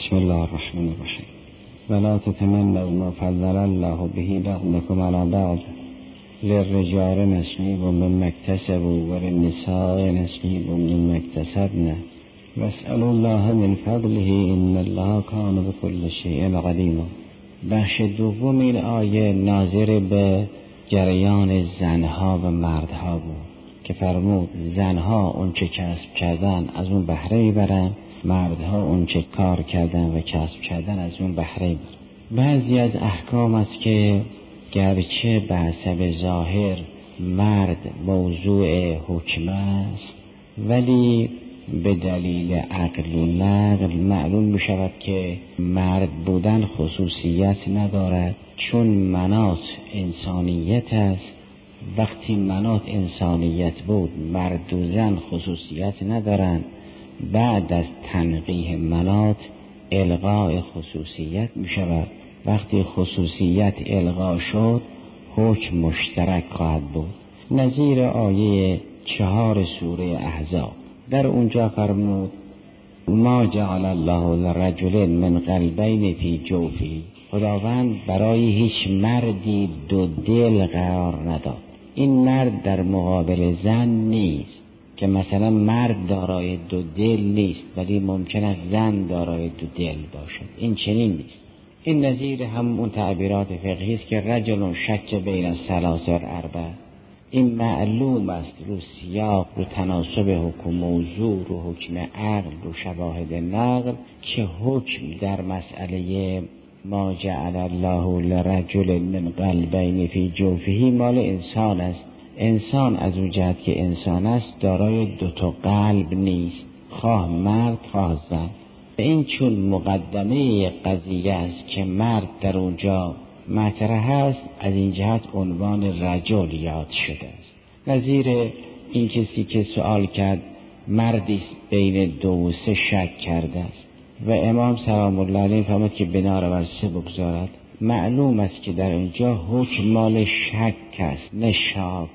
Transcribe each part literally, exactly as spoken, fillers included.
بسم الله الرحمن الرحیم. ولا تتمنوا ما فضل الله به بعضکم علی بعض للرجال نصیب مما اکتسبوا وللنساء نصیب مما اکتسبن واسألوا الله من فضله ان الله کان بكل شیء علیم. بخش دوم این آیه ناظر به جریان زنها و مردها بود که فرمود زنها اون چه کسب کردن از اون بهره میبرن، مردها اون چه کار کردن و کسب کردن از اون بهره میبرن. بعضی از احکام است که گرچه به حسب ظاهر مرد موضوع حکم است، ولی به دلیل عقل و نقل معلوم می شود که مرد بودن خصوصیت ندارد، چون مناط انسانیت است. وقتی مناط انسانیت بود، مرد و زن خصوصیت ندارند. بعد از تنقیح مناط الغاء خصوصیت می شود. وقتی خصوصیت الغا شد، حکم مشترک خواهد بود. نظیر آیه چهار سوره احزاب در اونجا فرمود ما جعل الله لرجل من قلبین فی جوفی. خداوند برای هیچ مردی دو دل قرار نداد. این مرد در مقابل زن نیست که مثلا مرد دارای دو دل نیست ولی ممکن است زن دارای دو دل باشد. این چنین نیست. این نظیر هم اون تعبیرات فقهی است که رجل شک بین الثلاث و الاربع. این معلوم است رو سیاق، رو تناسب حکم موضوع، رو حکم عقل، رو شواهد نقل که حکم در مسئله ما جعل الله لرجل من قلبین فی جوفه مال انسان است. انسان از اون جهت که انسان است دارای دو تا قلب نیست، خواه مرد خواه زن. این چون مقدمه قضیه است که مرد در اونجا مطرح است، از این جهت عنوان رجل یاد شده است. نظیر این کسی که سوال کرد مردی بین دو و سه شک کرده است و امام سلام الله علیه فرمود که بنا را بر سه بگذارد. معلوم است که در اینجا حکم مال شک است، نه شاک.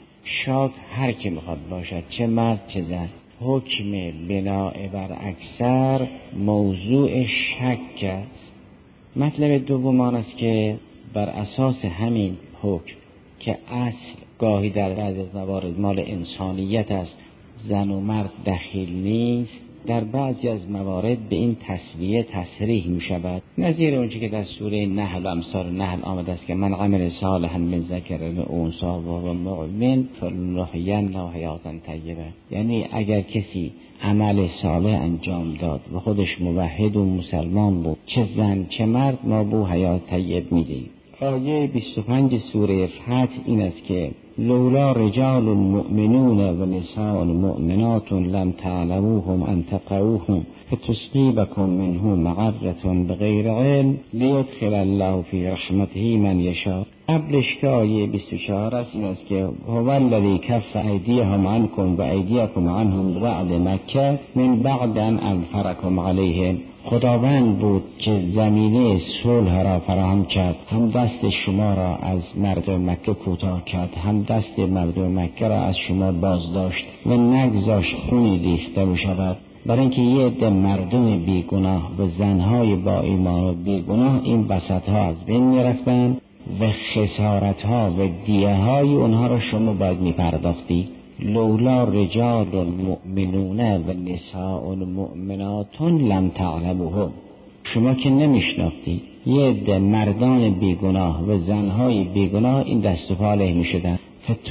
شاک هر که میخواد باشد، چه مرد چه زن. حکم بنا بر اکثر موضوع شک است. مطلب دوم آن است که بر اساس همین حکم که اصل گاهی در بعضی از موارد مال انسانیت است، زن و مرد دخیل نیست، در بعضی از موارد به این تسویه تصریح می شود. نظیر اونچه که در سوره نحل و امثال نحل آمده است که من عمل صالحا من ذکر و انثی و هو مؤمن فلنحینه حیاتا طیبه. یعنی اگر کسی عمل صالح انجام داد و خودش موحد و مسلمان بود، چه زن چه مرد، ما بو حیات طیب می دهیم. آیه بیست و پنج سوره فتح این است که لولا رجال مؤمنون و نساء مؤمنات لم تعلموهم ان تقعوهم فتصيبكم منه معرة بغیر علم لیدخل الله فی رحمته من یشاء. قبلش که آیه بیست و چهار است این است که هو الذی کف ایدیهم عنکم و ایدیکم عنهم بعد مکه من بعد ان انفرکم علیهم. خداوند بود که زمینه صلح را فراهم کرد، هم دست شما را از مردم مکه کوتاه کرد، هم دست مردم مکه را از شما باز داشت و نگذاشت خونی ریخته بشود. برای اینکه یه عده مردم بیگناه و زنهای با ایمان و بیگناه این وسطها از بین میرفتن و خسارتها و دیه های اونها را شما باید میپرداختی. لولا رجال مؤمنون و نساء مؤمنات لم تعلموهم. شما که نمیشناختی یه عده مردان بیگناه و زنهای بیگناه این دست و پا علیه میشدن.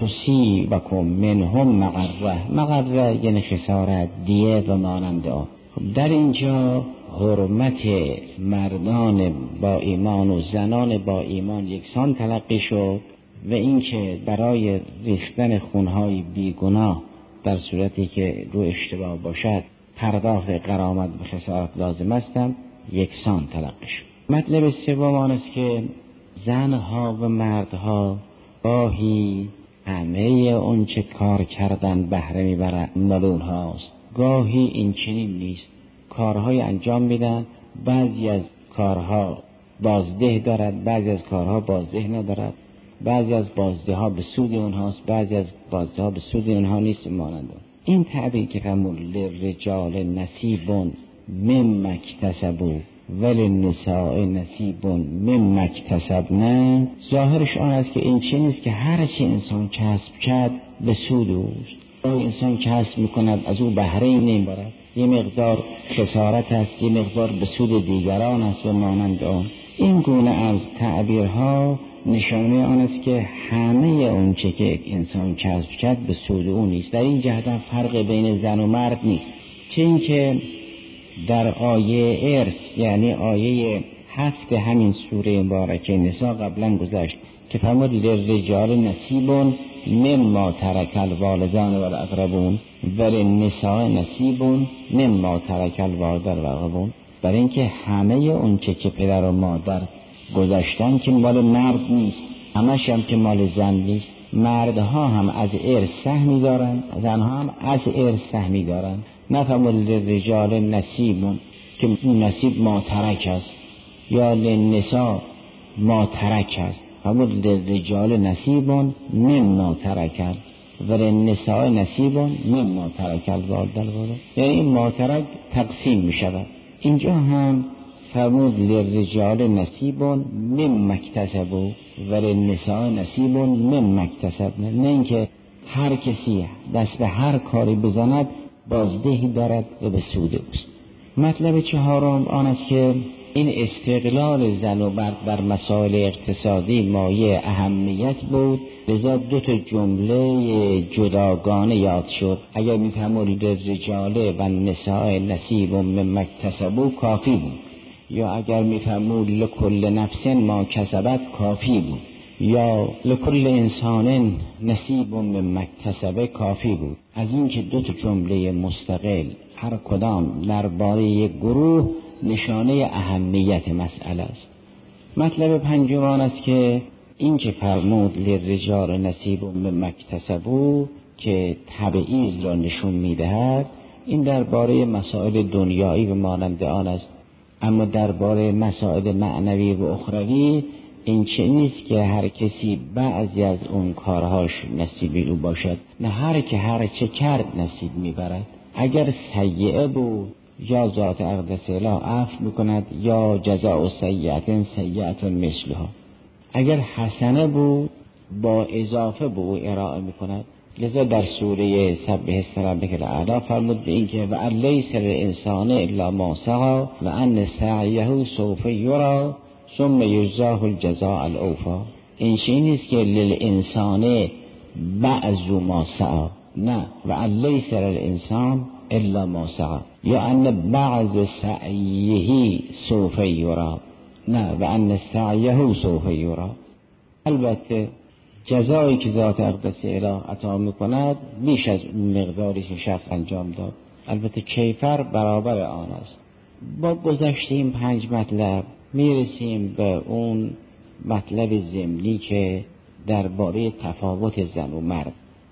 فتصیبکم منهم معره. معره یعنی خسارت، دیه و مانند آن. در اینجا حرمت مردان با ایمان و زنان با ایمان یکسان تلقی شد و اینکه برای ریختن خونهای بیگناه در صورتی که رو اشتباه باشد پرداخت غرامت و خسارت لازم است یکسان تلقی شد. مطلب سوم آن است که زنها و مردها گاهی همه اون چه کار کردن بهره میبرند مال اونهاست، گاهی این چنین نیست. کارهای انجام میدن، بعضی از کارها بازده دارد، بعضی از کارها بازده ندارد، بعضی از بازده ها به سود اونهاست، بعضی از بازده ها به سود اونها نیست. مانند این تعبیر که فرمود لرجال نصیبون مما اکتسبوا وللنساء نصیب مما اکتسبن، ظاهرش آن است که این چه نیست که هر چه انسان کسب کرد به سود اوست. انسان کسب میکند از او بهره ای نمیبرد، یه مقدار خسارت است، یه مقدار به سود دیگران است و مانند آن. این گونه از تعبیرها نشانه آن است که همه اون چه که انسان کسب کرد به سود او نیست. در این جهت فرق بین زن و مرد نیست. چه این که در آیه ارث، یعنی آیه هفت همین سوره مبارکه نساء قبلا گذشت که فرمود للرجال نصیب مما ترک الوالدان والاقربون وللنساء نصیب مما ترک الوالدان والاقربون، برای اینکه همه اون چه که پدر و مادر گذاشتن که مال مرد نیست، همش هم که مال زن نیست. مردها هم از ارث سهمی دارن، زنها هم از ارث سهمی دارن. نفهمون للرجال نصیب که نصیب ما ترک است یا للنساء ما ترک است، همون للرجال نصیب مما ترک و للنساء نصیب مما ترک الوالدان، یعنی این ما ترک تقسیم می شود. اینجا هم فرمود للرجال نصیب مما اکتسبوا و للنساء نصیب مما اکتسبن، نه اینکه هر کسی دست به هر کاری بزند بازدهی دارد و به سود اوست. مطلب چهارم آن است که این استقلال زن و مرد بر مسائل اقتصادی مایه اهمیت بود، لذا دو تا جمله جداگانه یاد شد. اگر می‌فرمایید رجاله و نساء نصیب مما اکتسبوا کافی بود، یا اگر می‌فرمایید لکل نفس ما کسبت کافی بود، یا لکل انسان نصیب مما اکتسب کافی بود. از این که دو تا جمله مستقل هر کدام درباره یک گروه نشانه اهمیت مسئله است. مطلب پنجم آن است که این که فرمود للرجال نصیب مما اکتسبوا که تبعیض را نشون می‌دهد، این درباره مسائل دنیایی و مانند آن است. اما درباره مسائل معنوی و اخروی این چه نیست که هر کسی بعضی از اون کارهاش نصیبی او باشد، نه هر که هر چه کرد نصیب میبرد. اگر سیئه بود یا ذات اقدس اله عفو میکند یا جزاء سیئة سیئة مثلها، اگر حسنه بود با اضافه به او ارائه میکند. لذا در سوره سبح اسم ربک الاعلی فرمود به این که و ان لیس للانسان الا ما سعی و ان سعیه سوف یری ثم یجزاه الجزاء الاوفی. این چیزی نیست که للانسان بعض ما سعی، نه، و ان لیس للانسان الا ما سعی، یا ان بعض سعیه سوف یری، نه، و ان سعیه سوف یری. البته جزایی که ذات اقدس اله عطا میکند بیش از مقداری که شخص انجام داد، البته کیفر برابر آن است. با گذشته این پنج مطلب میرسیم به اون مطلب ضمنی که درباره تفاوت زن و مرد.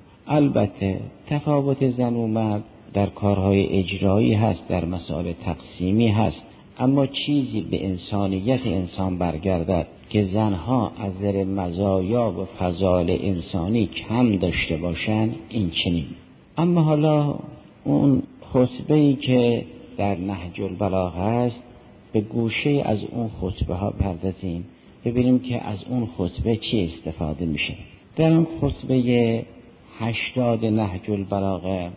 البته تفاوت زن و مرد در کارهای اجرایی هست، در مسائل تقسیمی هست، اما چیزی به انسانیت انسان برگردد که زنها از نظر مزایا و فضایل انسانی کم داشته باشند، این چنین. اما حالا اون خطبه‌ای که در نهج البلاغه است، به گوشه از اون خطبه ها پردازیم، ببینیم که از اون خطبه چی استفاده میشه. در اون خطبه هشتاد نهج البلاغه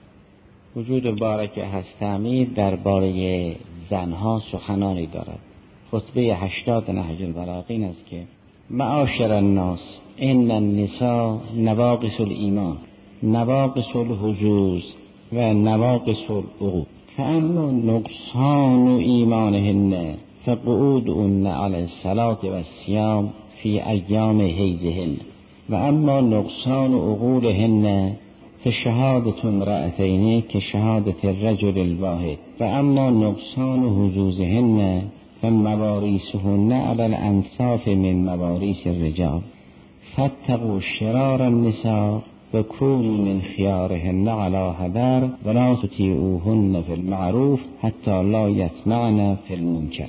وجود بارک هستمی درباره زنها سخنانی دارد. خطبه هشتاد نهج البلاغه این است که معاشر الناس ان النساء نواقص الایمان نواقص الحظوظ و نواقص العقول، فاما نقصان ایمانهن فقعودهن علی الصلاة و الصیام فی ایام حیضهن و اما نقصان عقولهن فشهادة امرأتین که شهادة الرجل الواحد و اما نقصان حظوظهن فمواریثهن علی الانصاف من مواریث الرجال فاتقوا شرار النساء و کونوا من خیارهن علی حذر و لا تطیعوهن فی المعروف حتی لا یسمعن فی المنکر.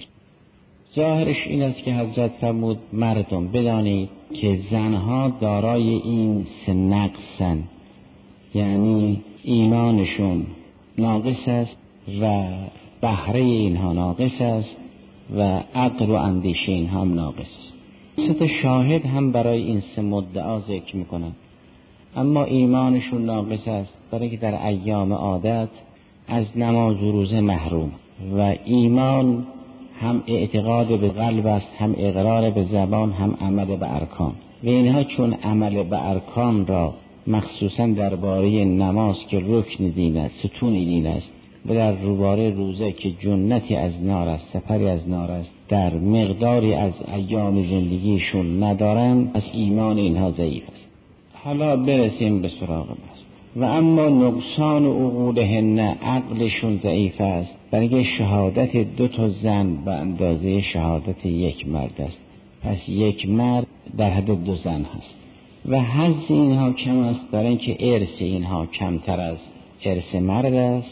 ظاهرش این است که حضرت فرمود مردم بدانید که زنها دارای این سه نقصن، یعنی ایمانشون ناقص است و بهره اینها ناقص است و عقل و اندیشه اینها هم ناقص است. سه تا شاهد هم برای این سه مدعا ذکر میکنن، اما ایمانشون ناقص است، برای که در ایام عادت از نماز و روزه محروم و ایمان هم اعتقاد به قلب است، هم اقرار به زبان، هم عمل به ارکان و اینها چون عمل به ارکان را مخصوصا درباره نماز که رکن دین است، ستون دین است، و در روباره روزه که جنتی از نار است، سپری از نار است، در مقداری از ایام زندگیشون ندارن، از ایمان اینها ضعیف است. حالا برسیم به سراغ بحث. و اما نقصان عقولهن، عقلشون ضعیف است، برای شهادت دو تا زن به اندازه شهادت یک مرد است، پس یک مرد در حد دو زن هست و حظ اینها کم است، برای اینکه ارث اینها کمتر از ارث مرد است.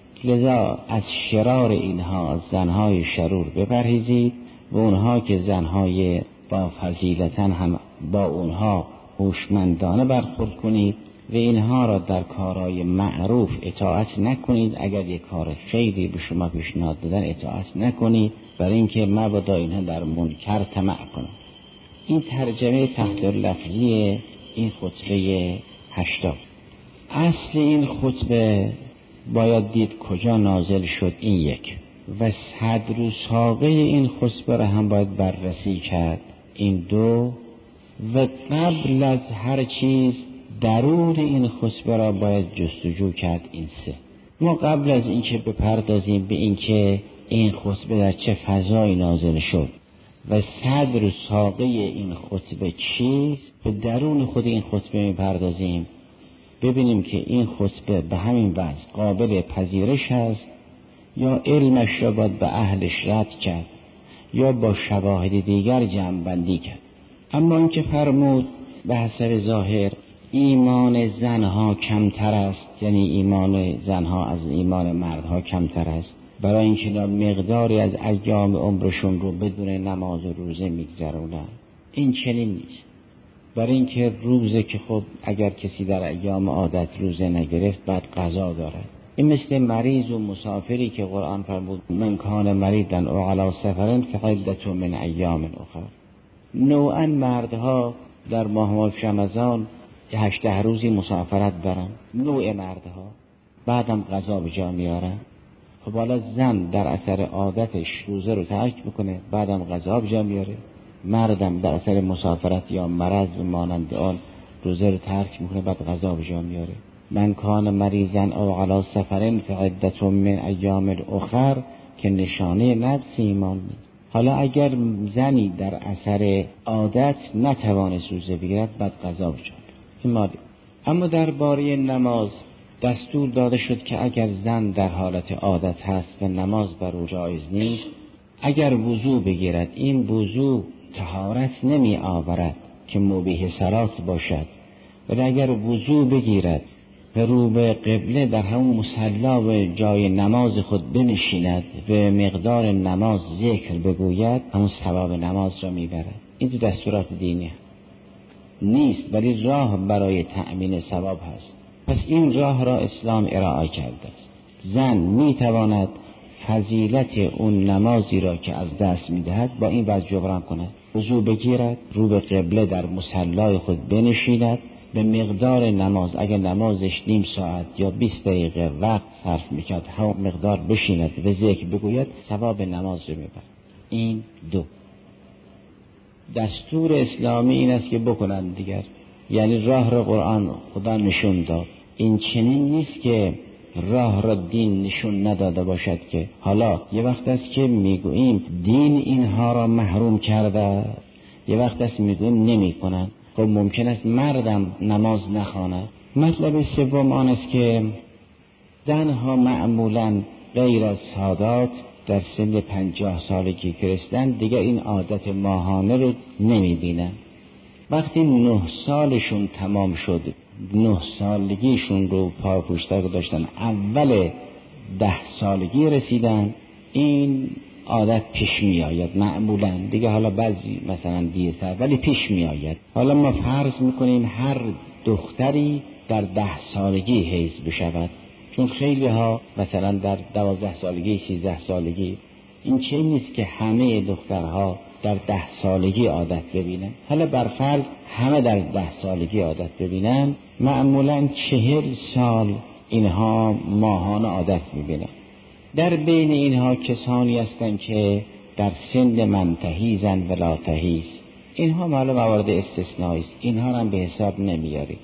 لذا از شرار اینها، از زنهای شرور بپرهیزید و اونها که زنهای با فضیلتن هم با اونها هوشمندانه برخورد کنید و اینها را در کارهای معروف اطاعت نکنید. اگر یک کار خیری به شما پیشنهاد دادن اطاعت نکنید، برای اینکه مبادا اینها در منکر طمع کنند. این ترجمه تحت لفظی این خطبه هشتاد. اصل این خطبه باید دید کجا نازل شد، این یک، و صدر و ساقه این خطبه را هم باید بررسی کرد، این دو، و قبل از هر چیز درون این خطبه را باید جستجو کرد، این سه. ما قبل از اینکه بپردازیم به اینکه این خطبه در چه فضایی نازل شد و صدر و ساقه این خطبه چیست، به درون خود این خطبه میپردازیم، ببینیم که این خطبه به همین وجه قابل پذیرش است یا علمش را باید به اهلش رد کرد یا با شواهد دیگر جمع بندی کرد. اما اینکه فرمود به حسب ظاهر ایمان زنها کمتر است، یعنی ایمان زنها از ایمان مردها کمتر است، برای اینکه مقداری از ایام عمرشون رو بدون نماز و روزه میگذرونن، این چنین نیست. برای اینکه روزه که خب اگر کسی در ایام عادت روزه نگرفت بعد قضا دارد. این مثل مریض و مسافری که قرآن فرمود من کان مریضا او علی سفر فعدة من ایام اخر. نوعا مردها در ماه رمضان هشده روزی مسافرت دارن، نوع مردها، بعدم قضا به جا میارن. خب حالا زن در اثر عادتش روزه رو ترک میکنه، بعدم قضا به جا میاره. مردم در اثر مسافرت یا مرض و مانند آن روزه رو ترک میکنه، بعد قضا به جا میاره. من کان مریضا او علی سفر فعدة من ایام اخر که نشانه نقص ایمان نیست. حالا اگر زنی در اثر عادت نتوانست روزه بگیرد، بعد قضا به جا میاره. اما درباره نماز دستور داده شد که اگر زن در حالت عادت هست و نماز بر او جایز نیست، اگر وضو بگیرد، این وضو طهارت نمی آورد که مبیح صلات باشد، ولی اگر وضو بگیرد و رو به قبله در همون مصلا و جای نماز خود بنشیند و مقدار نماز ذکر بگوید، همون ثواب نماز را میبرد. این تو دستورات دینی نیست، ولی راه برای تأمین ثواب هست. پس این راه را اسلام ارائه کرده است. زن میتواند فضیلت اون نمازی را که از دست میدهد با این وجه جبران کند. وضو بگیرد، رو به قبله در مصلای خود بنشیند، به مقدار نماز، اگر نمازش نیم ساعت یا بیست دقیقه وقت صرف میکرد، همون مقدار بشیند و ذکر بگوید، ثواب نماز رو میبرد. این دو. دستور اسلامی این است که بکنند دیگر، یعنی راه را قرآن خدا نشون داد. این چنین نیست که راه را دین نشون نداده باشد، که حالا یه وقت است که میگوییم دین اینها را محروم کرده، یه وقت است میگوییم نمی کنند. خب ممکن است مردم نماز نخواند. مطلب سوم آن است که زنها معمولا غیر از سادات در سن پنجاه سالگی که رسیدن دیگر این عادت ماهانه رو نمی بینن. وقتی نه سالشون تمام شد، نه سالگیشون رو پا پوشتر داشتن، اول ده سالگی رسیدن، این عادت پیش می آید معمولا دیگه. حالا بعضی مثلا دیرتر، ولی پیش می آید. حالا ما فرض میکنیم هر دختری در ده سالگی حیض بشود، چون خیلی ها مثلا در دوازده سالگی سیزده سالگی این چه نیست که همه دخترها در ده سالگی عادت ببینن. حالا بر فرض همه در ده سالگی عادت ببینن، معمولا چهل سال اینها ماهانه عادت میبینن. در بین اینها کسانی هستند که در سن منتهیزن و لا تهیز، اینها معلوم موارد استثنایی است، اینها هم به حساب نمیارید.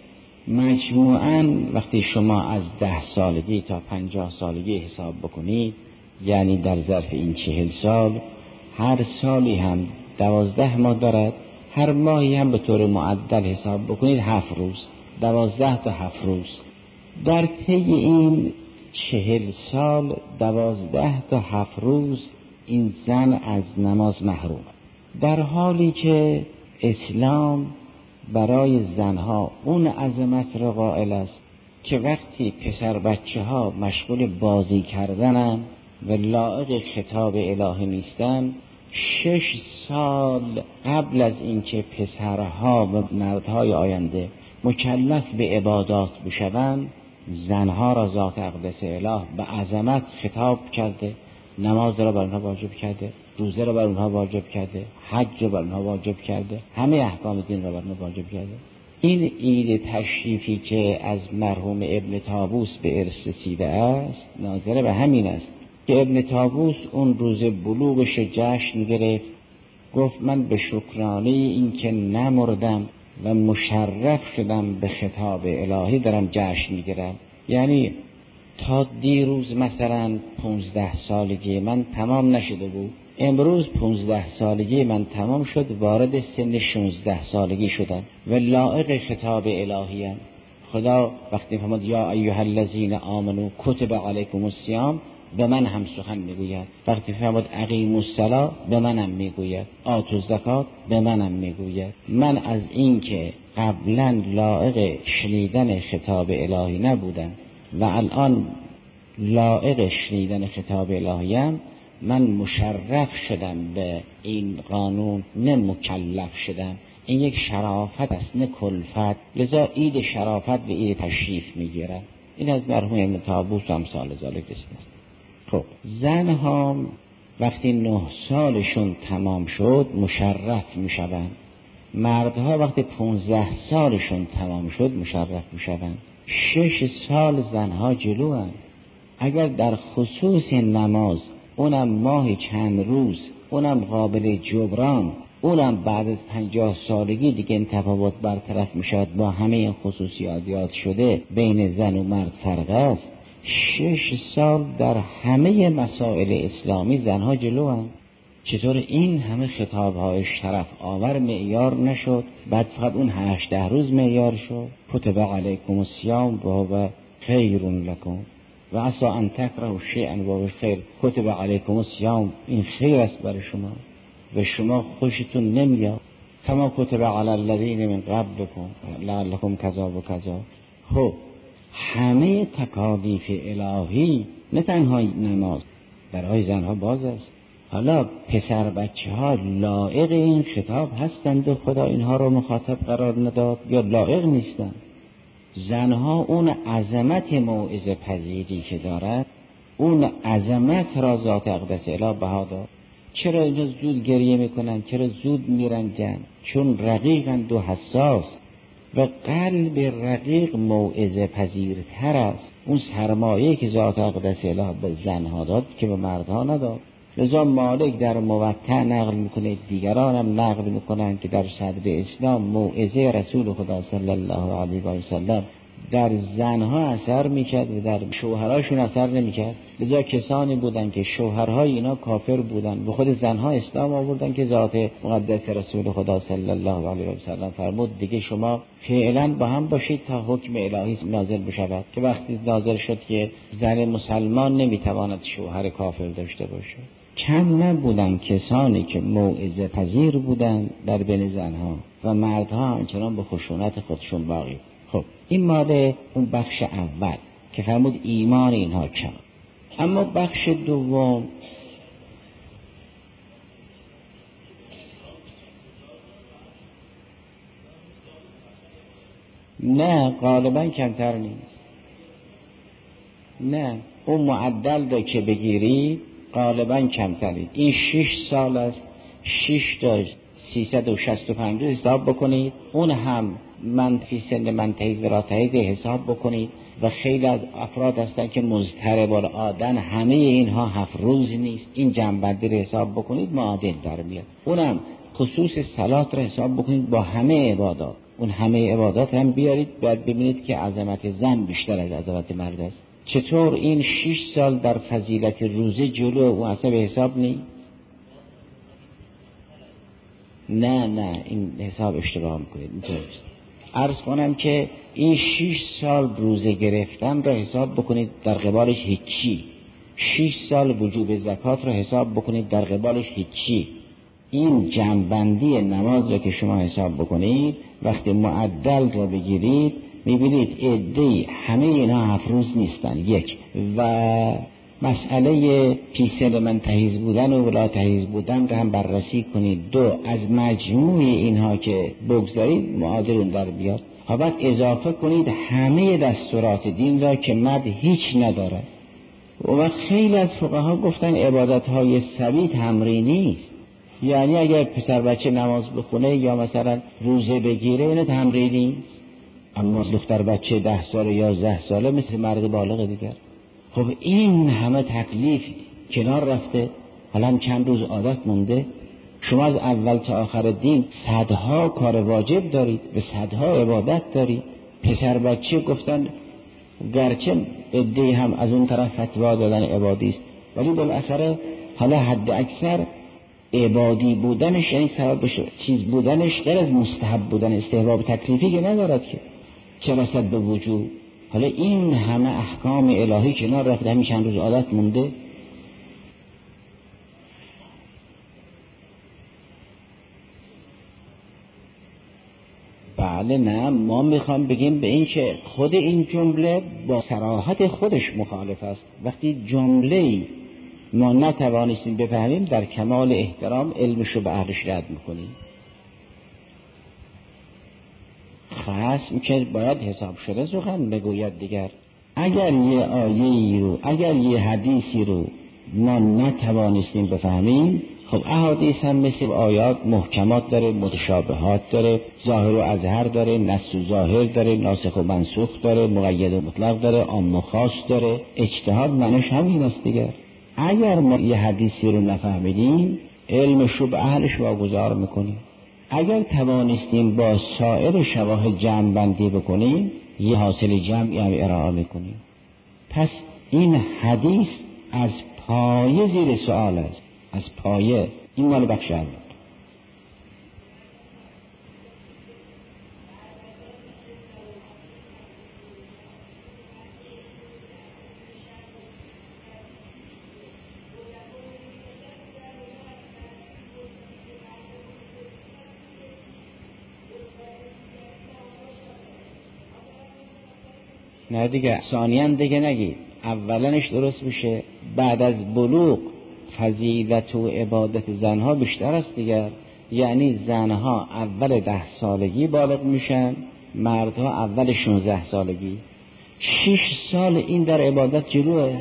مجموعاً وقتی شما از ده سالگی تا پنجاه سالگی حساب بکنید، یعنی در ظرف این چهل سال هر سالی هم دوازده ماه دارد، هر ماهی هم به طور معدل حساب بکنید هفت روز، دوازده تا هفت روز. در طی این چهل سال دوازده تا هفت روز این زن از نماز محروم، در حالی که اسلام برای زنها اون عظمت را قائل است که وقتی پسر بچه ها مشغول بازی کردنن و لایق خطاب الهی نیستن، شش سال قبل از اینکه پسرها و مردهای آینده مکلف به عبادات بشوند، زنها را ذات اقدس اله به عظمت خطاب کرده، نماز را بر اونها واجب کرده، روزه را بر اونها واجب کرده، حج را بر اونها واجب کرده، همه احکام دین را بر اونها واجب کرده. این عید تشریفی که از مرحوم ابن طاووس به ارث رسیده است ناظر به همین است که ابن طاووس اون روز بلوغش جشن گرفت، گفت من به شکرانه این که نمردم و مشرف شدم به خطاب الهی دارم جشن میگیرم. یعنی تا دیروز مثلا پونزده سالگی من تمام نشده بود، امروز پونزده سالگی من تمام شد، وارد سن شانزده سالگی شدم و لایق خطاب الهیم. خدا وقتی فرمود یا ایها الذین آمنو کتب علیکم الصیام به من هم سخن میگوید، وقتی فرمود اقیموا الصلاة به منم میگوید، آتوا الزکات به منم میگوید. من از این که قبلا لایق شنیدن خطاب الهی نبودم و الان لایق شنیدن خطاب الهیم، من مشرف شدم به این قانون، نه مکلف شدم. این یک شرافت است نه کلفت، لذا عید شرافت و عید تشریف میگیرن. این از مرحوم ابن طاووس و امثال ذالک است. خب زنها وقتی نه سالشون تمام شد مشرف میشوند، مردها وقتی پونزده سالشون تمام شد مشرف میشوند. شش سال زنها جلو هستند. اگر در خصوص نماز اونم ماه چند روز، اونم قابل جبران، اونم بعد از پنجاه سالگی دیگه این تفاوت برطرف میشود، با همه این خصوصیات یاد شده بین زن و مرد فرق است. شش سال در همه مسائل اسلامی زنها جلو هستند. چطور این همه خطابهای شرف آور معیار نشد؟ بعد فقط اون هشده روز معیار شد. کتب علیکم الصیام و هو خیر لکم و عسى ان تکرهوا شیئا و هو خیر. کتب علیکم الصیام این خیر است برای شما و شما خوشتون نمیاد. کما کتب علی الذین من قبلکم لعلکم کذا و کذا. خب همه تکالیف الهی نه تنها نماز برای زنها باز است. حالا پسر بچه ها لایق این خطاب هستند و خدا اینها رو مخاطب قرار نداد یا لایق نیستند؟ زنها اون عظمت موعظه پذیری که دارد، اون عظمت را ذات اقدس اله بها داد. چرا اینجا زود گریه میکنن؟ چرا زود میرنجن؟ چون رقیقند و حساس و قلب رقیق موعظه پذیرتر است. اون سرمایه که ذات اقدس اله به زنها داد که به مردها نداد. لذا مالک در موقع نقل میکنه، دیگران هم نقل میکنن که در صدر اسلام موعظه رسول خدا صلی الله علیه و سلم در زنها اثر میکرد و در شوهراشون اثر نمیکرد. لذا کسانی بودن که شوهرهای اینا کافر بودن، به خود زنها اسلام آوردن که ذات مقدس رسول خدا صلی الله علیه و سلم فرمود دیگه شما فعلا با هم باشید تا حکم الهی نازل بشود، که وقتی نازل شد که زن مسلمان نمیتواند شوهر کافر داشته باشه. کم نبودن کسانی که موعظه پذیر بودن در بین زنها و مردها همچنان به خشونت خودشون باقی. خب این ماده اون بخش اول که فرمود ایمان اینها کم. اما بخش دوم نه، غالبا کمتر نیست. نه، اون معدل رو که بگیری غالبا کمترید. این شش سال است، شش تا سیصد و شصت و پنج حساب بکنید، اون هم منفی سن منتهی و راتهیز حساب بکنید و خیلی از افراد هستن که مضطرب العادن، همه اینها هفت روز نیست، این جنبندی رو حساب بکنید معادل در میاد. اونم خصوص صلات رو حساب بکنید با همه عبادات، اون همه عبادات هم بیارید، باید ببینید که عظمت زن بیشتر از عظمت مرد است. چطور این شش سال در فضیلت روزه جلو او اصلا به حساب نیست؟ نه نه، این حساب اشتباه میکنید. اینطورست عرض کنم که این شش سال روزه گرفتن را حساب بکنید در قبالش هیچی، شش سال وجوب زکات را حساب بکنید در قبالش هیچی. این جمع‌بندی نماز را که شما حساب بکنید، وقتی معدل را بگیرید میبینید عده‌ای همه اینا هفت روز نیستن. یک، و مسئله پیسل من تحیز بودن و ولا تحیز بودن را هم بررسی کنید. دو، از مجموع اینها که بگذارید معادل در بیاد. ها بعد اضافه کنید همه دستورات دین را که مرد هیچ نداره. و خیلی از فقها گفتن عبادت های صبی تمرینی است، یعنی اگر پسر بچه نماز بخونه یا مثلا روزه بگیره اینه تمرینی است، اما دختر بچه ده ساله یا یازده ساله مثل مرد بالغ دیگر. خب این همه تکلیف کنار رفته، حالا هم چند روز عادت مونده. شما از اول تا آخر دین صدها کار واجب دارید و صدها عبادت دارید. پسر بچه گفتن گرچه عده‌ای هم از اون طرف فتوا دادن عبادی است، ولی بالاخره حالا حد اکثر عبادی بودنش یعنی ثواب چیز بودنش غیر از مستحب بودن، استحباب تکلیفی که ندارد که چه رسد به وجود. حالا این همه احکام الهی کنار رفته، همین چند روز عادت مونده. بله نه، ما میخوام بگیم به این که خود این جمله با صراحت خودش مخالف است. وقتی جمله‌ای ما نتوانستیم بفهمیم در کمال احترام علمشو به اهلش رد میکنیم. خصم که باید حساب شده سخن بگوید دیگر. اگر یه آیه‌ای رو، اگر یه حدیثی رو ما نتوانستیم بفهمیم، خب احادیث هم مثل آیات محکمات داره، متشابهات داره، ظاهر و اظهر داره، نص و ظاهر داره، ناسخ و منسوخ داره، مقید و مطلق داره، عام و خاص داره. اجتهاد معنیش همین است دیگر. اگر ما یه حدیثی رو نفهمیدیم علمش رو به اهلش واگذار میکنیم. اگر توانستیم با سایر شواهد جمع بندی بکنیم یه حاصل جمعی هم ارائه میکنیم. پس این حدیث از پایه زیر سوال است، از پایه. این مال بخش اول. نه دیگه، ثانیاً دیگه نگید، اولنش درست میشه. بعد از بلوغ فضیلت و عبادت زنها بیشتر است دیگر، یعنی زنها اول ده سالگی بالغ میشن، مردها اول شانزده سالگی. شش سال این در عبادت جلوه.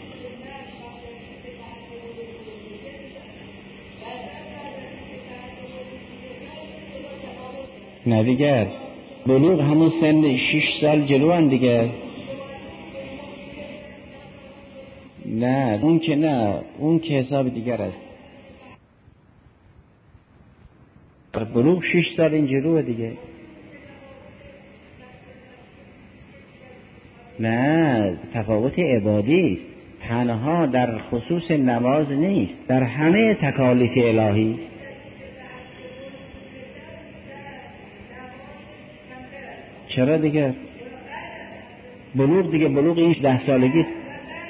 نه دیگر، بلوغ همون سن شش سال جلو هم دیگه. نه اون که نه، اون که حساب دیگر است. بلوغ شش سال این جلوه دیگه. نه، تفاوت عبادی است، تنها در خصوص نماز نیست، در همه تکالیف الهی است. چرا دیگه؟ بلوغ دیگه، بلوغ این ده سالگی است.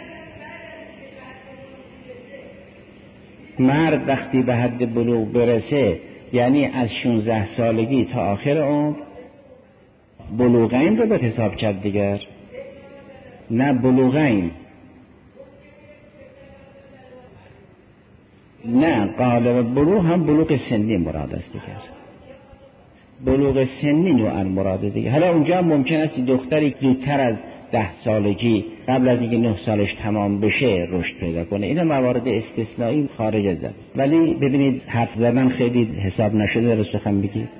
مرد وقتی به حد بلوغ برسه یعنی از شانزده سالگی تا آخر عمر، بلوغین رو به حساب کرد دیگر. نه بلوغین، نه غالب بلوغ هم بلوغ سنی مراد است دیگر. بلوغ سنی نوعا مراد دیگه. حالا اونجا هم ممکن است دختری زودتر از ده سالگی قبل از اینکه نه سالش تمام بشه رشد پیدا کنه. این موارد استثنایی خارج از است. ولی ببینید حرف زدن خیلی حساب نشده رو سخن بگید.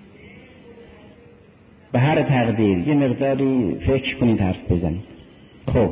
به هر تقدیر یه مقداری فکر کنید حرف بزنید. خب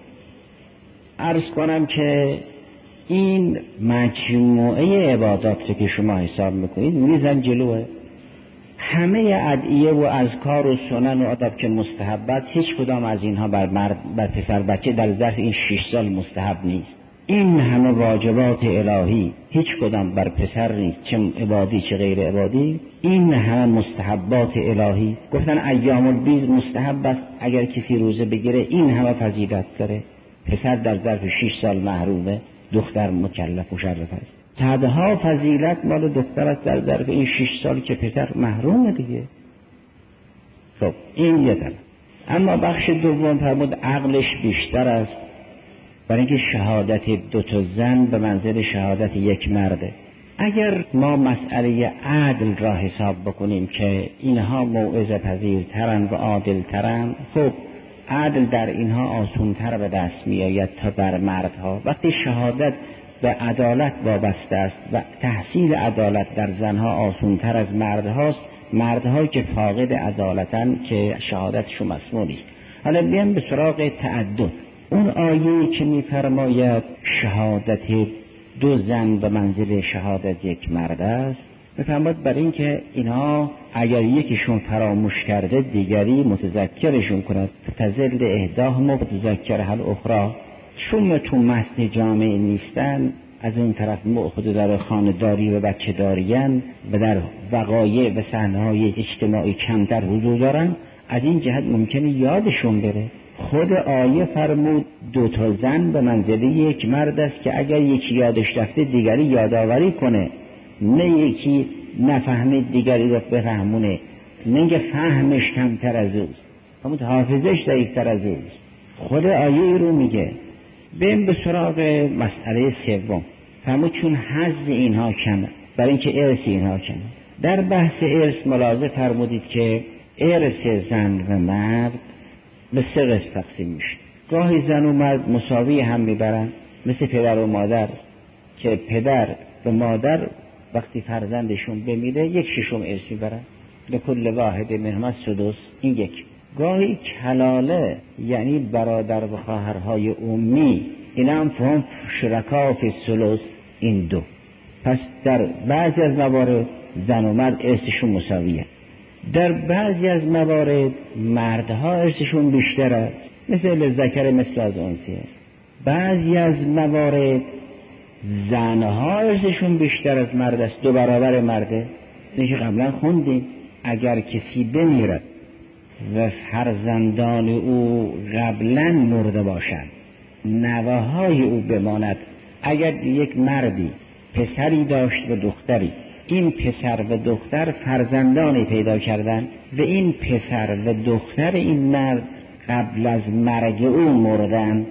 عرض کنم که این مجموعه عبادات که شما حساب میکنید میزن جلوه. همه ادعیه و اذکار و سنن و آداب که مستحبات، هیچ کدام از اینها بر مرد بر پسر بچه در ظرف این شش سال مستحب نیست. این همه واجبات الهی هیچ کدام بر پسر نیست، چه عبادی چه غیر عبادی. این همه مستحبات الهی گفتن ایام البیض مستحب است، اگر کسی روزه بگیره این همه فضیلت داره. پسر در ظرف شش سال محرومه، دختر مکلف و مشرف است. صدها فضیلت مال دختر است در ظرف این شش سال که پسر محرومه دیگه. خب این یه طرف. اما بخش دوم فرمود عقلش بیشتر است، برای اینکه شهادت دو تا زن به منزل شهادت یک مرده. اگر ما مسئله عدل را حساب بکنیم که اینها موعظه پذیرترن و عادلترن، خب عدل در اینها آسان‌تر به دست میآید تا بر مردها. وقتی شهادت به عدالت وابسته است و تحصیل عدالت در زنها آسان‌تر از مردهاست، مردهایی که فاقد عدالتن که شهادتشون مسموع نیست. حالا بیان به سراغ تعدد. اون آیه‌ای که می‌فرماید شهادت دو زن به منزل شهادت یک مرد است، می‌فرماید برای اینکه اینها اگر یکیشون فراموش کرده دیگری متذکرشون کند، تزل احداهما متذکرها الاخری. چون تو متن جامعه نیستن، از اون طرف مؤخذ در خانه‌داری و بچه دارین و در وقایع و صحنه‌های اجتماعی کمتر حضور دارن، از این جهت ممکنه یادشون بره. خود آیه فرمود دو تا زن به منزله یک مرد است که اگر یکی یادش رفته دیگری یادآوری کنه، نه یکی نفهمه دیگری رو بفهمونه، نه که فهمش کمتر از اوست، همون حافظش ضعیف‌تر از اوست. خود آیه رو میگه. بریم به سراغ مسئله سوم. فرمود چون حظ اینها کمه، برای اینکه ارث اینها کمه. در بحث ارث ملاحظه فرمودید که ارث زن و مرد به سه قسم تقسیم میشه. گاهی زن و مرد مساوی هم میبرن، مثل پدر و مادر که پدر و مادر وقتی فرزندشون بمیره یک ششم ارث میبرن، لکل واحد منهما السدس. این یک. گاهی کلاله یعنی برادر و خواهرهای امی، اینا هم فهم شرکا فی الثلث. این دو. پس در بعضی از موارد زن و مرد ارثشون مساویه. در بعضی از موارد مردها ارثشون بیشتر است، مثل ذکر مثل از انثی. بعضی از موارد زنها ارثشون بیشتر از مرد است، دو برابر مرده. اینکه قبلا خوندیم اگر کسی بمیرد و فرزندان او قبلا مرده باشند، نوه‌های او بماند. اگر یک مردی پسری داشت و دختری، این پسر و دختر فرزندانی پیدا کردند و این پسر و دختر این مرد قبل از مرگ او مردند،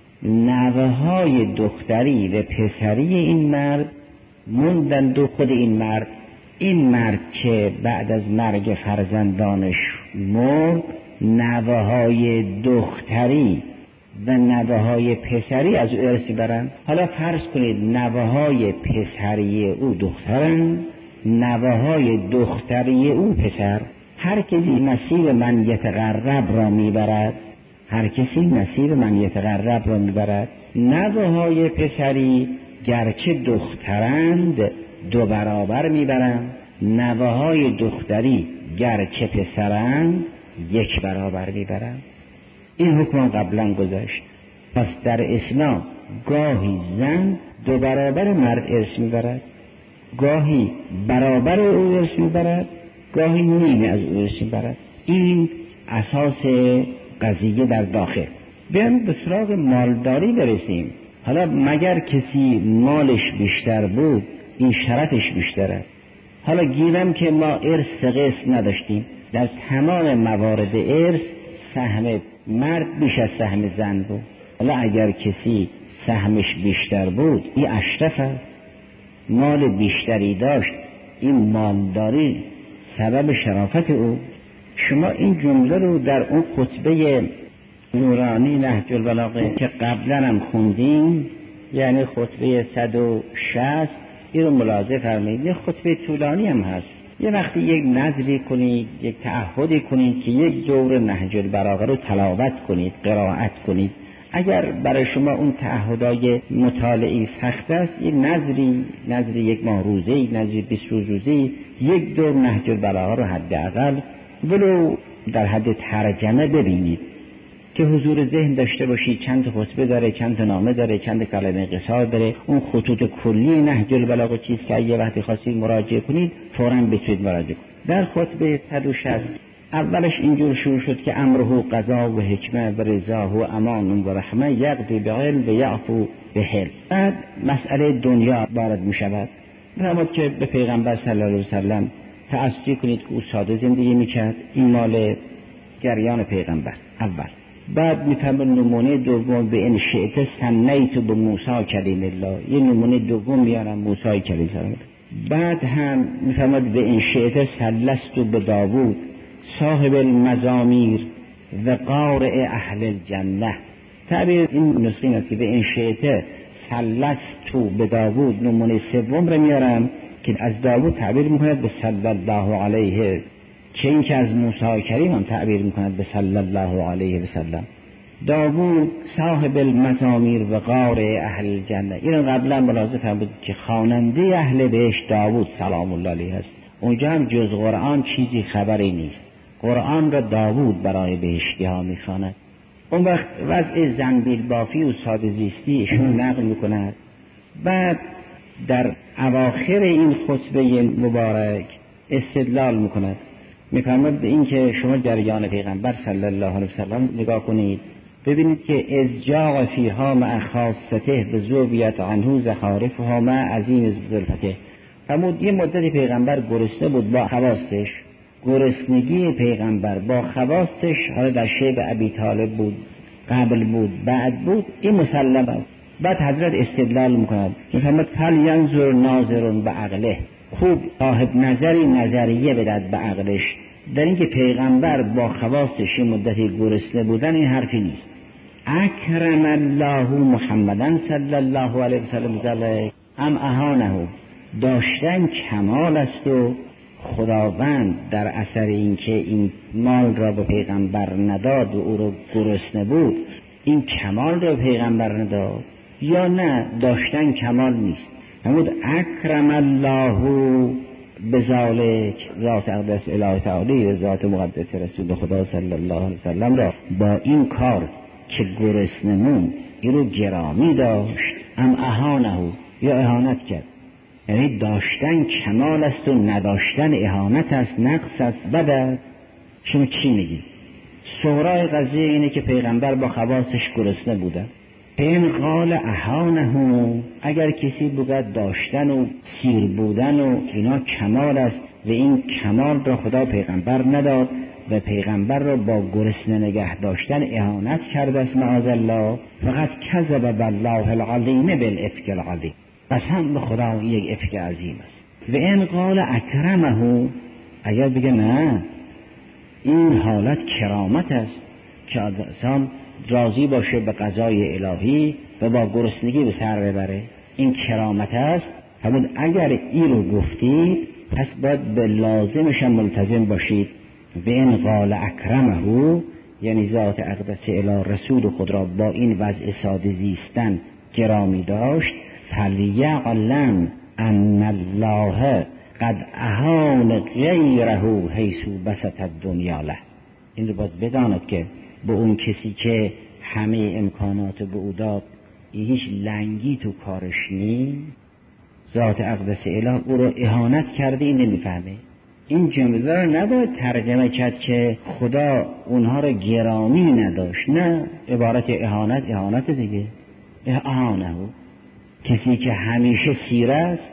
نوه‌های دختری و پسری این مرد موندند و خود این مرد این مرد که بعد از مرگ فرزندانش مرد، نوه‌های دختری و نوه‌های پسری از او ارث برند. حالا فرض کنید نوه‌های پسری او دخترن، نوه‌های دختری او پسر. هر کسی نصیب من یتقرب را میبرد، هر کسی نصیب من یتقرب را میبرد. نوه‌های پسری گرچه دخترند دو برابر میبرند، نوه‌های دختری گرچه پسرند یک برابر میبرند. این حکم قبلا گذشت. پس در اسلام گاهی زن دو برابر مرد ارث میبرد، گاهی برابر او ارث میبرد، گاهی نیمه از او ارث میبرد. این اساس قضیه در داخل. بیایم به سراغ مالداری برسیم. حالا مگر کسی مالش بیشتر بود این شرطش بیشتره. حالا گیرم که ما ارث قسم نداشتیم، در تمام موارد ارث سهم مرد بیش از سهم زن بود. حالا اگر کسی سهمش بیشتر بود این اشرف است، مال بیشتری داشت، این مالداری سبب شرافت او. شما این جمله رو در اون خطبه نورانی نهج البلاغه که قبلا هم خوندیم، یعنی خطبه صد و شصت، این رو ملاحظه فرمایید. یه خطبه طولانی هم هست. یه وقتی یک نظری کنید، یک تعهدی کنید که یک دور نهج البلاغه رو تلاوت کنید، قرائت کنید. اگر برای شما اون تعهدای مطالعی سخت است، یک نظری، نظری یک ماه روزه‌ای، نظری بیست روز روزه‌ای، یک دور نهج البلاغه رو حداقل ولو در حد ترجمه ببینید که حضور ذهن داشته باشید. چند خطبه داره، چند نامه داره، چند کلمه قصار داره، اون خطوط کلی نهج البلاغه چیز که یه وقتی خواستید مراجعه کنید فوراً بتونید مراجعه کنید. در خطبه صد و شصت اولش اینجور شروع شد که امره قضا و حکمه و رضا و امان و رحمه یقضی بعلم و یعفو بحلم. بعد مسئله دنیا وارد می شود. فرمود که به پیغمبر صلی الله علیه وسلم تأسسی کنید که او ساده زندگی میکرد. این مال جریان پیغمبر اول. بعد میفهمد نمونه دوم به این شئت سنیت به موسی کلیم الله، یه نمونه دوم میارم موسی کلیم الله. بعد هم میفهمد به این شئت سلست به داوود صاحب المزامیر و قارئ اهل الجنه. تعبیر این نسخه است که به این شئت سلست به داوود نمونه سوم رو میارم که از داوود تعبیر میکند به صلی الله علیه، که این که از موسی کریم هم تعبیر میکند به صلی الله علیه و سلم. داوود صاحب المزامیر و قارئ اهل الجنه. این قبلا ملاحظه فرمود که خواننده اهل بهشت داوود سلام الله علیه است. اونجا هم جز قرآن چیزی خبری نیست. قرآن را داوود برای بهشتی ها میخواند. اون وقت وضع زنبیل بافی و ساده زیستی ایشون نقل میکند. بعد در اواخر این خطبه مبارک استدلال میکند، میفرماید به این که شما جریان پیغمبر صلی الله علیه وسلم نگاه کنید، ببینید که از جاء فیها مع خاصته به ذوبیت عنه زخارفها مع عظیم ذلفته. فرمود یه مدت پیغمبر گرسنه بود با خواستش، گرسنگی پیغمبر با خواستش، حالا در شیب ابی طالب بود، قبل بود، بعد بود، این مسلم است. بعد حضرت استدلال میکند که فرمود فل ینظر ناظر به عقله، خوب صاحب نظری نظریه بدد به عقلش در اینکه پیغمبر با خواستش مدتی گرسنه بودن این حرفی نیست. اکرم الله محمدن صلی الله علیه وسلم ذلک ام اهانه، داشتن کمال است و خداوند در اثر اینکه این مال را به پیغمبر نداد و او را گرسنه بود این کمال را به پیغمبر نداد، یا نه داشتن کمال نیست. فرمود اکرم الله بذالک، ذات اقدس الهی تعالی و ذات مقدس رسول خدا صلی الله علیه وسلم را با این کار که گرسنمون این رو گرامی داشت. ام اهانه، یا اهانت کرد. یعنی داشتن کمال است و نداشتن اهانت است، نقص است، بد است. شما چی میگی؟ صورای قضیه اینه که پیغمبر با خواستش گرسنه بوده. این قال اهانه، اگر کسی بگد داشتن و سیر بودن و اینا کمال است و این کمال را خدا پیغمبر نداد و پیغمبر را با گرسنه نگه داشتن اهانت کرده است معاذ الله، فقط کذب بالله العظیم بالافک العظیم، قسم به خدا یک افک عظیم است. و این قال اکرمه، اگر بگه نه این حالت کرامت است که انسان راضی باشه به قضای الهی و با گرسنگی به سر ببره، این کرامت است. همون اگر این رو گفتید پس باید به لازمش هم ملتزم باشید. به این قال اکرمه، یعنی ذات اقدس اله رسول خود را با این وضع ساده زیستن گرامی داشت. فلیعلم ان الله قد اهان غیره حیث بسط الدنیا له. این رو باید بداند که به اون کسی که همه امکانات به او داد هیچ لنگی تو کارش نیست، ذات اقدس اله او رو اهانت کرده، این نمیفهمه. این جمله رو نباید ترجمه کرد که خدا اونها رو گرامی نداشت. نه، عبارت اهانت اهانت دیگه. اهانه، کسی که همیشه سیره است.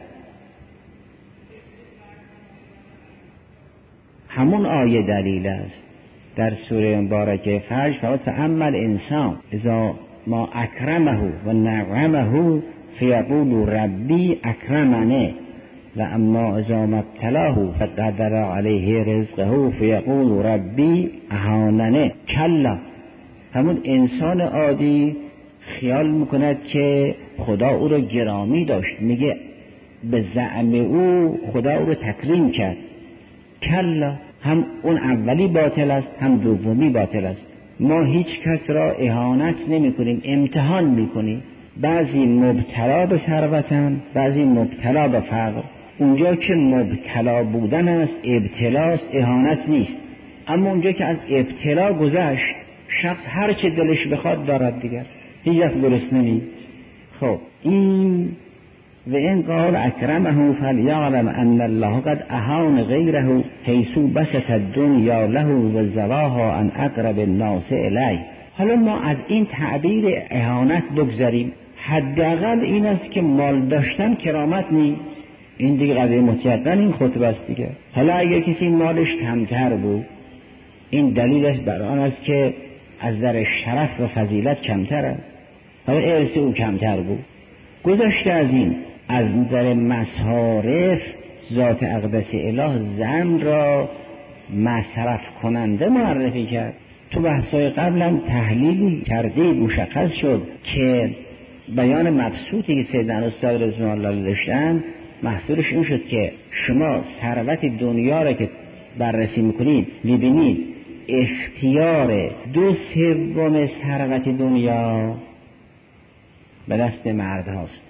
همون آیه دلیل است در سوره مبارکه فجر. فرمود فاما الانسان اذا ما اکرمه و نعمه فیقول ربی اکرمنه و اما اذا ما ابتلاه فقدر علیه رزقه فیقول ربی اهاننه. کلا، همون انسان عادی خیال میکند که خدا او رو گرامی داشت، میگه به زعم او خدا او رو تکریم کرد. کلا، هم اون اولی باطل است هم دومی باطل است. ما هیچ کس را اهانت نمی کنیم، امتحان می کنیم. بعضی مبتلا به ثروتن، بعضی مبتلا به فقر. اونجا که مبتلا بودن است ابتلاست، اهانت نیست. اما اونجا که از ابتلا گذشت، شخص هر چه دلش بخواد دارد دیگر، هیچ وقت گرسنه نیست. خب این و این قال اکرمه فلیعلم ان الله قد اهان غیره حیث بسط الدنیا له و زواها عن اقرب الناس الیه. حالا ما از این تعبیر اهانت بگذاریم، حداقل این است که مال داشتن کرامت نیست. این دیگه قضیه مطلقاً این خطبه است دیگه. حالا اگر کسی مالش کمتر بود، این دلیلش بر آن است که از نظر شرف و فضیلت کمتر است، حالا ارث او کمتر بود. گذشته از این، از نظر مصارف ذات اقدس اله زن را مصرف کننده معرفی کرد. تو بحثای قبلم تحلیلی کردید، مشخص شد که بیان مبسوطی که سیدنا استاد رضوان الله داشتن محصولش این شد که شما ثروت دنیا را که بررسی میکنید میبینید اختیار دو سوم ثروت دنیا به دست مرد هاست،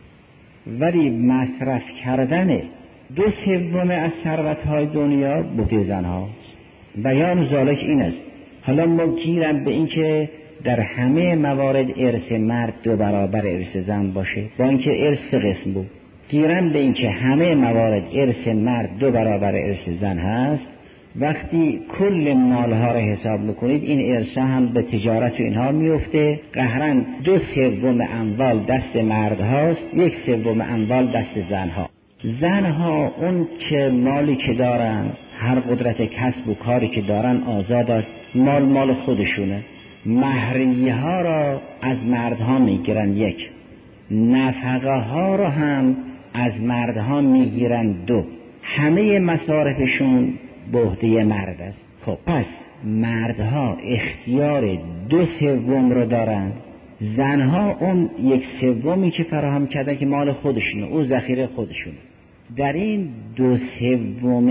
ولی مصرف کردن دو سوم از ثروت‌های دنیا به عهده زن هاست. بیان ذالک این است. حالا ما گیرم به این که در همه موارد ارث مرد دو برابر ارث زن باشه، با اینکه ارث سه قسم بود. گیرم به این که همه موارد ارث مرد دو برابر ارث زن هست. وقتی کل مالها رو حساب میکنید این ارث هم به تجارت و اینها میفته. قهرن دو سوم اموال دست مرد هاست، یک سوم اموال دست زن ها. زن ها اون که مالی که دارن، هر قدرت کسب و کاری که دارن آزاد است، مال مال خودشونه. مهریه ها را از مردها میگیرن، یک نفقه ها را هم از مردها میگیرن، دو همه مصارفشون به عهده مرد است. خب پس مردها اختیار دو سوم رو دارن، زنها اون یک سومی که فراهم کردن که مال خودشونه، او ذخیره خودشونه. در این دو سوم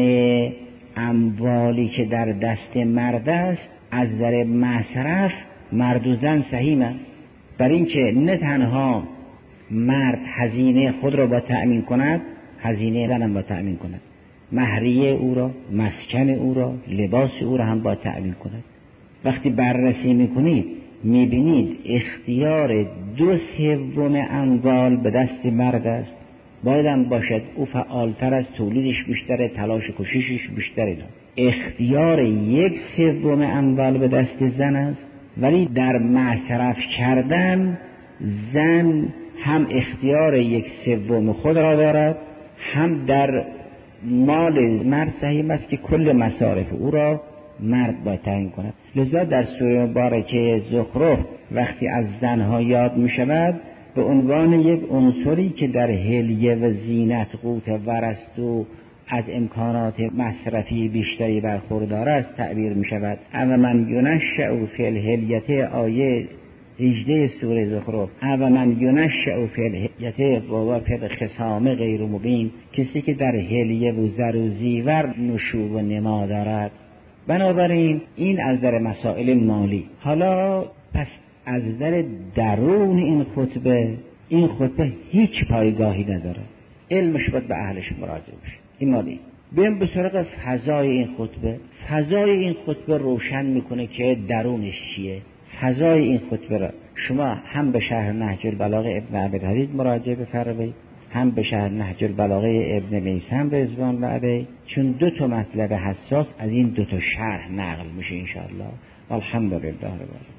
اموالی که در دست مرد است از نظر مصرف مرد و زن سهیمن، برای اینکه نه تنها مرد هزینه خود را با تأمین کند، هزینه زن هم با تأمین کند، مهریه او را، مسکن او را، لباس او را هم با تأمین کند. وقتی بررسی میکنید میبینید اختیار دو سوم اموال به دست مرد است. باید هم باشد او فعالتر است، تولیدش بیشتره، تلاش کشیشش بیشتره. اختیار یک سوم اموال به دست زن است، ولی در مصرف کردن زن هم اختیار یک سوم خود را دارد، هم در مال مرد سهیم است که کل مصارف او را مرد باید تعیین کند. لذا در سوره مبارکه زخرف وقتی از زنها یاد می شود به عنوان یک عنصری که در حلیه و زینت قوت ورست و از امکانات مصرفی بیشتری برخوردار است تعبیر می شود. اما من ینشأ فی الحلیة، آیه هجده سوره زخرف، اما من ینشأ فی الحلیة و هو فی الخصام غیر مبین، کسی که در حلیه و زر و زیور نشوب و نما دارد. بنابراین این از در مسائل مالی. حالا پس از در درون این خطبه، این خطبه هیچ پایگاهی نداره، علمش باید به اهلش مراجعه بشه. این مالی. بریم به سراغ فضای این خطبه. فضای این خطبه روشن میکنه که درونش چیه. فضای این خطبه را شما هم به شرح نهج البلاغه ابن عبدالحدید مراجعه بفرمایید، هم به شرح نهج البلاغه ابن میثم رضوان الله علیه، چون دو تا مطلب حساس از این دو تا شرح نقل میشه ان شاء الله. الحمدلله رب العالمین.